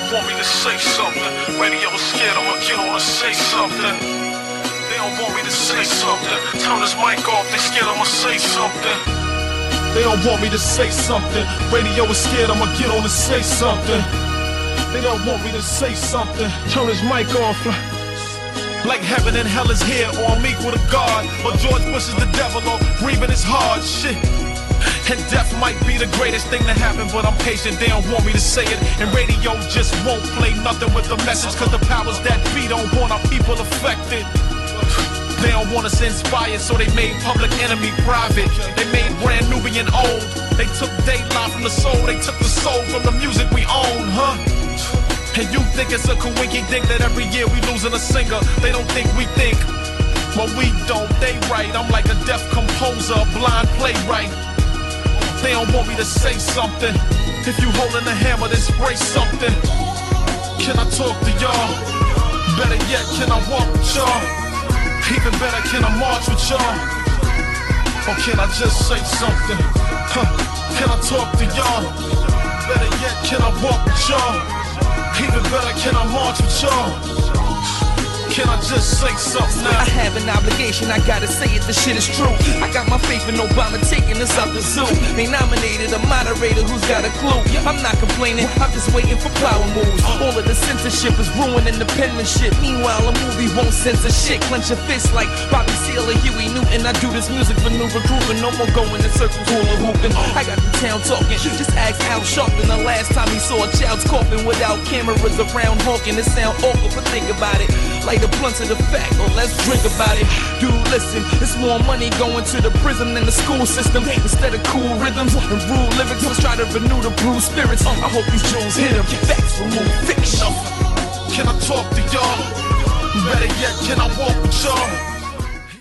don't want me to say something. Radio is scared, I'ma get on and say something. They don't want me to say something. Turn this mic off, they scared I'ma say something. They don't want me to say something. Radio is scared, I'ma get on and say something. They don't want me to say something. Turn this mic off. Like heaven and hell is here, or I'm equal to God, or George Bush is the devil, or breathing is hard, shit. And death might be the greatest thing to happen, but I'm patient, they don't want me to say it. And radio just won't play nothing with the message, cause the powers that be don't want our people affected. They don't want us inspired, so they made Public Enemy private. They made Brand Nubian old. They took daylight from the soul, they took the soul from the music we own, huh? And you think it's a coinky dink that every year we losing a singer. They don't think we think, but we don't, they write. I'm like a deaf composer, a blind playwright. They don't want me to say something. If you holding a hammer, then spray something. Can I talk to y'all? Better yet, can I walk with y'all? Even better, can I march with y'all? Or can I just say something? Can I talk to y'all? Better yet, can I walk with y'all? Even better, can I march with y'all? Can I just say something now? I have an obligation, I gotta say it, the shit is true. I got my faith in Obama taking us out the zoo. They nominated a moderator who's got a clue. I'm not complaining, I'm just waiting for power moves. All of the censorship is ruining the penmanship. Meanwhile, a movie won't censor shit. Clench your fist like Bobby Seale or Huey Newton. I do this music for new recruitment, no more going in circles, hula hooping. I got the town talking, just ask Al Sharpton the last time he saw a child's coffin without cameras around honking. It sound awful, but think about it. Light a blunt to the fact, or let's drink about it. Dude, listen, it's more money going to the prison than the school system. Instead of cool rhythms and rude lyrics, let's try to renew the bruised spirits. I hope these Jones hit them. Facts remove fiction. Can I talk to y'all? Better yet, can I walk with y'all?